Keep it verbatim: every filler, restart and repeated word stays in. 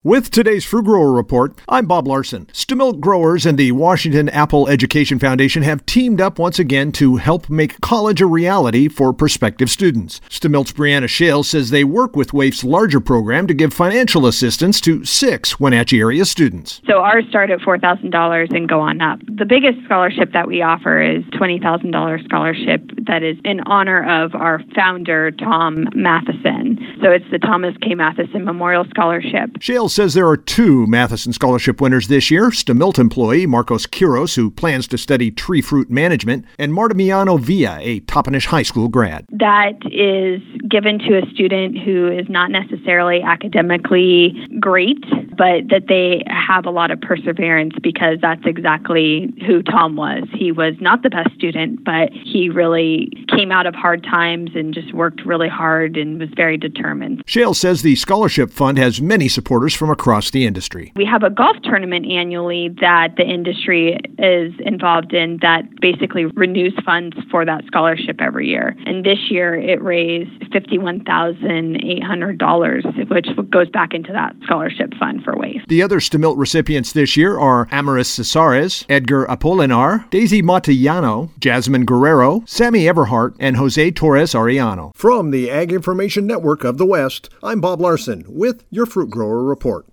With today's Fruit Grower Report, I'm Bob Larson. Stemilk growers and the Washington Apple Education Foundation have teamed up once again to help make college a reality for prospective students. Stemilk's Brianna Shale says they work with W A I F's larger program to give financial assistance to six Wenatchee area students. So ours start at four thousand dollars and go on up. The biggest scholarship that we offer is twenty thousand dollars scholarship that is in honor of our founder, Tom Matheson. So it's the Thomas K. Matheson Memorial Scholarship. Shale says there are two Matheson Scholarship winners this year, Stemilk employee Marcos Quiros, who plans to study tree fruit management, and Martimiano Villa, a Toppenish High School grad. That is given to a student who is not necessarily academically great, but that they have a lot of perseverance because that's exactly who Tom was. He was not the best student, but he really came out of hard times and just worked really hard and was very determined. Shale says the scholarship fund has many supporters from across the industry. We have a golf tournament annually that the industry is involved in that basically renews funds for that scholarship every year. And this year it raised fifty-one thousand eight hundred dollars, which goes back into that scholarship fund for W A I F. The other Stemilk recipients this year are Amaris Cesares, Edgar Apolinar, Daisy Montellano, Jasmine Guerrero, Sammy Everhart, and Jose Torres Ariano. From the Ag Information Network of the West, I'm Bob Larson with your Fruit Grower Report.